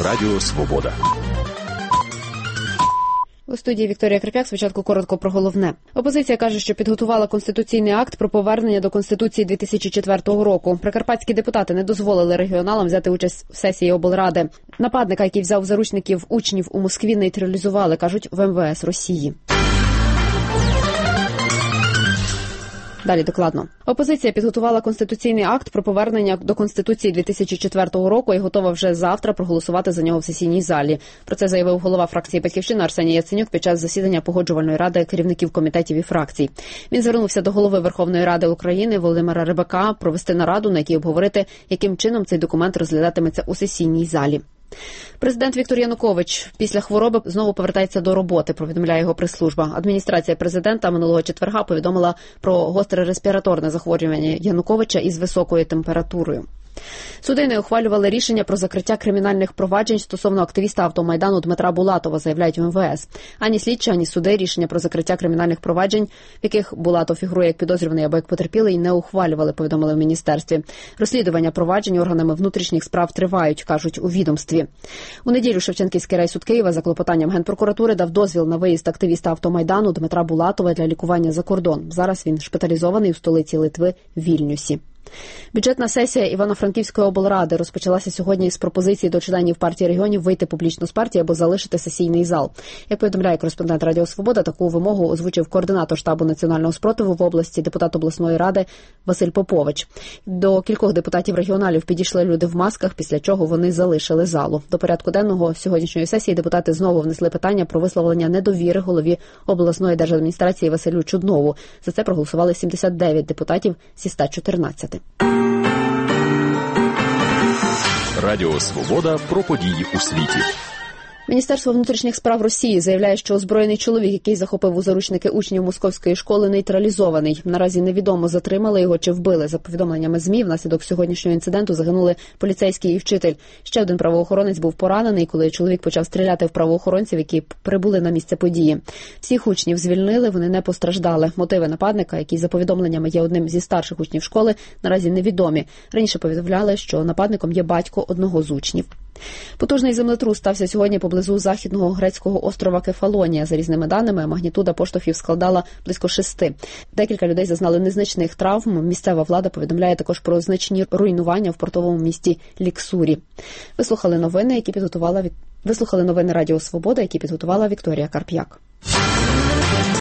Радіо Свобода. У студії Вікторія Карп'як. Спочатку коротко про головне. Опозиція каже, що підготувала конституційний акт про повернення до Конституції 2004 року. Прикарпатські депутати не дозволили регіоналам взяти участь в сесії облради. Нападника, який взяв в заручників учнів у Москві, нейтралізували, кажуть в МВС Росії. Далі докладно. Опозиція підготувала конституційний акт про повернення до Конституції 2004 року і готова вже завтра проголосувати за нього в сесійній залі. Про це заявив голова фракції «Батьківщина» Арсеній Яценюк під час засідання Погоджувальної ради керівників комітетів і фракцій. Він звернувся до голови Верховної Ради України Володимира Рибака провести нараду, на якій обговорити, яким чином цей документ розглядатиметься у сесійній залі. Президент Віктор Янукович після хвороби знову повертається до роботи, повідомляє його прес-служба. Адміністрація президента минулого четверга повідомила про гостре респіраторне захворювання Януковича із високою температурою. Суди не ухвалювали рішення про закриття кримінальних проваджень стосовно активіста Автомайдану Дмитра Булатова, заявляють в МВС. Ані слідчі, ані суди рішення про закриття кримінальних проваджень, в яких Булатов фігурує як підозрюваний або як потерпілий, не ухвалювали, повідомили в міністерстві. Розслідування проваджень органами внутрішніх справ тривають, кажуть у відомстві. У неділю Шевченківський райсуд Києва за клопотанням Генпрокуратури дав дозвіл на виїзд активіста Автомайдану Дмитра Булатова для лікування за кордон. Зараз він шпиталізований у столиці Литви Вільнюсі. Бюджетна сесія Івано-Франківської облради розпочалася сьогодні з пропозиції до членів партії регіонів вийти публічно з партії або залишити сесійний зал. Як повідомляє кореспондент Радіо Свобода, таку вимогу озвучив координатор штабу національного спротиву в області, депутат обласної ради Василь Попович. До кількох депутатів-регіоналів підійшли люди в масках, після чого вони залишили залу. До порядку денного сьогоднішньої сесії депутати знову внесли питання про висловлення недовіри голові обласної держадміністрації Василю Чуднову. За це проголосували 79 депутатів зі 114. Радіо Свобода про події у світі. Міністерство внутрішніх справ Росії заявляє, що озброєний чоловік, який захопив у заручники учнів московської школи, нейтралізований. Наразі невідомо, затримали його чи вбили. За повідомленнями ЗМІ, внаслідок сьогоднішнього інциденту загинули поліцейський і вчитель. Ще один правоохоронець був поранений, коли чоловік почав стріляти в правоохоронців, які прибули на місце події. Всіх учнів звільнили, вони не постраждали. Мотиви нападника, який за повідомленнями є одним зі старших учнів школи, наразі невідомі. Раніше повідомляли, що нападником є батько одного з учнів. Потужний землетрус стався сьогодні поблизу західного грецького острова Кефалонія. За різними даними, магнітуда поштовхів складала близько 6. Декілька людей зазнали незначних травм. Місцева влада повідомляє також про значні руйнування в портовому місті Ліксурі. Вислухали новини Радіо Свобода, які підготувала Вікторія Карп'як.